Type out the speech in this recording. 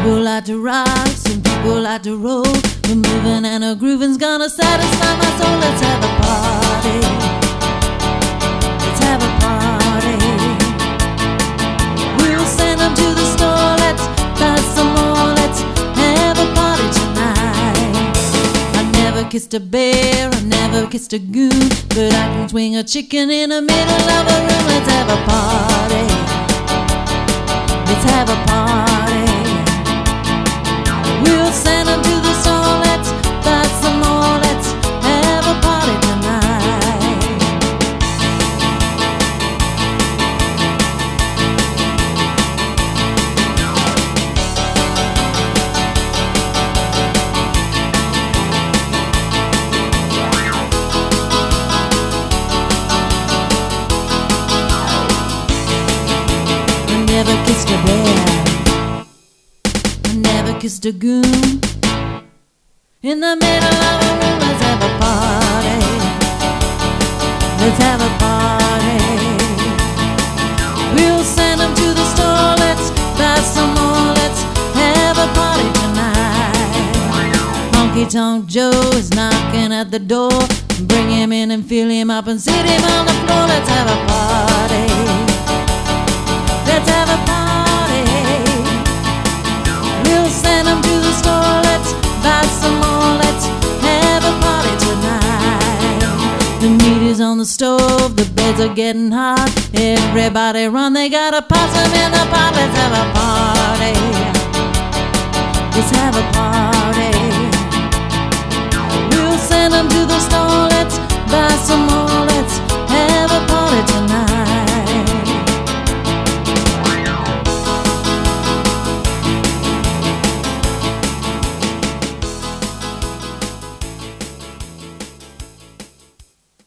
People like to rock, some people like to roll. The moving and a grooving's gonna satisfy my soul. Let's have a party. Let's have a party. We'll send them to the store. Let's buy some more. Let's have a party tonight. I never kissed a bear, I never kissed a goon, but I can swing a chicken in the middle of a room. Let's have a party. Let's have a party. We'll send them to the store. Let's buy some more. Let's have a party tonight. I never kissed a bear, kissed a goon in the middle of a room. Let's have a party. Let's have a party. We'll send them to the store. Let's buy some more. Let's have a party tonight. Honky Tonk Joe is knocking at the door. Bring him in and fill him up and sit him on the floor. Let's have a party. Let's have a party. We'll send them to the store. Let's buy some more. Let's have a party tonight. The meat is on the stove, the beds are getting hot. Everybody run, they got a possum in the pot. Let's have a party. Let's have a party. We'll send them to the store. Let's buy some more. Let's